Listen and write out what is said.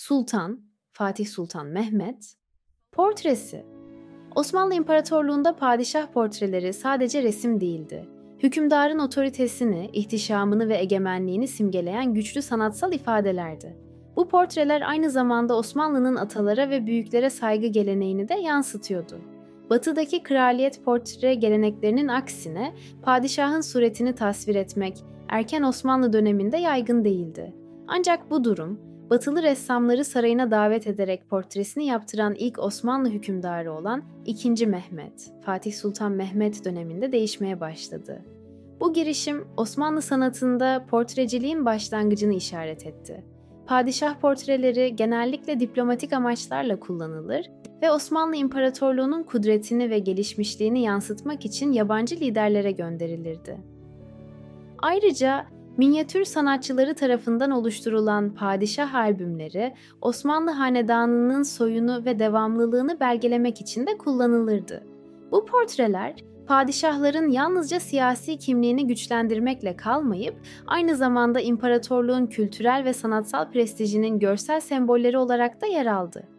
Sultan, Fatih Sultan Mehmet, portresi. Osmanlı İmparatorluğu'nda padişah portreleri sadece resim değildi. Hükümdarın otoritesini, ihtişamını ve egemenliğini simgeleyen güçlü sanatsal ifadelerdi. Bu portreler aynı zamanda Osmanlı'nın atalara ve büyüklere saygı geleneğini de yansıtıyordu. Batı'daki kraliyet portre geleneklerinin aksine padişahın suretini tasvir etmek erken Osmanlı döneminde yaygın değildi. Ancak bu durum, Batılı ressamları sarayına davet ederek portresini yaptıran ilk Osmanlı hükümdarı olan II. Mehmet, Fatih Sultan Mehmet döneminde değişmeye başladı. Bu girişim Osmanlı sanatında portreciliğin başlangıcını işaret etti. Padişah portreleri genellikle diplomatik amaçlarla kullanılır ve Osmanlı İmparatorluğu'nun kudretini ve gelişmişliğini yansıtmak için yabancı liderlere gönderilirdi. Ayrıca minyatür sanatçıları tarafından oluşturulan padişah albümleri Osmanlı hanedanının soyunu ve devamlılığını belgelemek için de kullanılırdı. Bu portreler padişahların yalnızca siyasi kimliğini güçlendirmekle kalmayıp aynı zamanda imparatorluğun kültürel ve sanatsal prestijinin görsel sembolleri olarak da yer aldı.